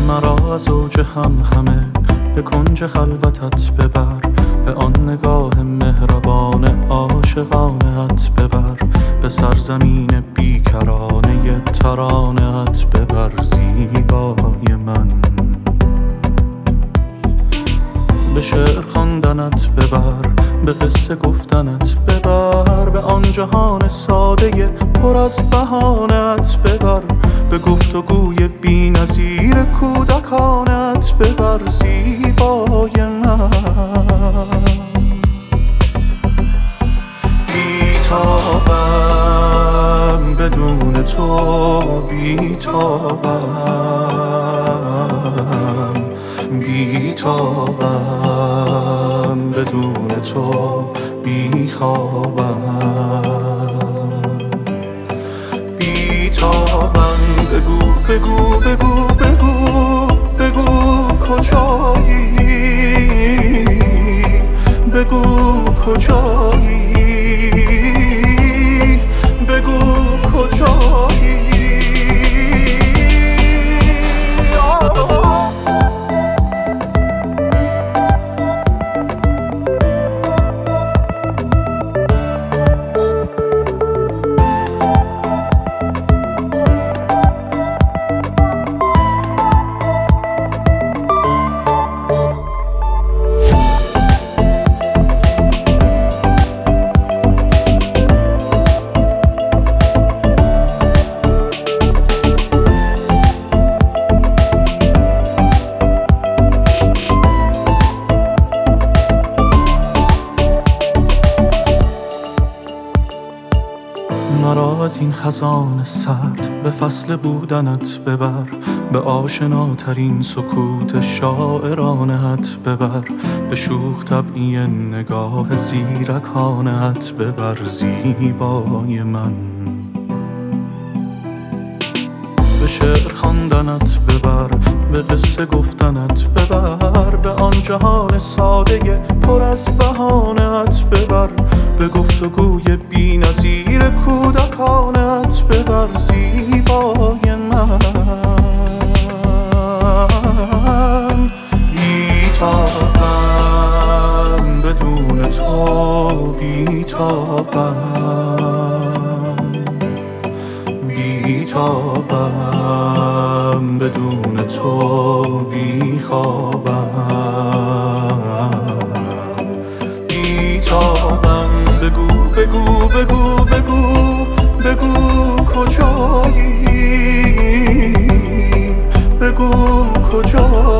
مرا از اوج همه به کنج خلوتت ببر، به آن نگاه مهربان عاشقانت ببر، به سرزمین بیکرانه ترانه‌ات ببر زیبای من. به شعر خواندنت ببر، به قصه گفتنت ببر، به آن جهان ساده پر از بهانه‌ات ببر، به گفتگوی بی‌نظیر کودکانت ببر زیبای من. بیتابم بدون تو، بیتابم، بیتابم بدون تو، بیخوابم. بیتابم بگو بگو بگو بگو بگو کجایی، بگو کجایی، بگو کجایی. مرا از این خزان سرد به فصل بودنت ببر، به آشناترین سکوت شاعرانت ببر، به شوخ طبعی نگاه زیرکانت ببر زیبای من. به شعر خواندنت ببر، به قصه گفتنت ببر، به آن جهان ساده پر از بهانه‌ات ببر، به گفتگوی بی‌نظیر کودکانت ببر زیبای من. بیتابم بدون تو، بیتابم، بیتابم بدون تو، بیخوابم. بیتابم بگو بگو بگو بگو بگو کجایی، بگو کجایی.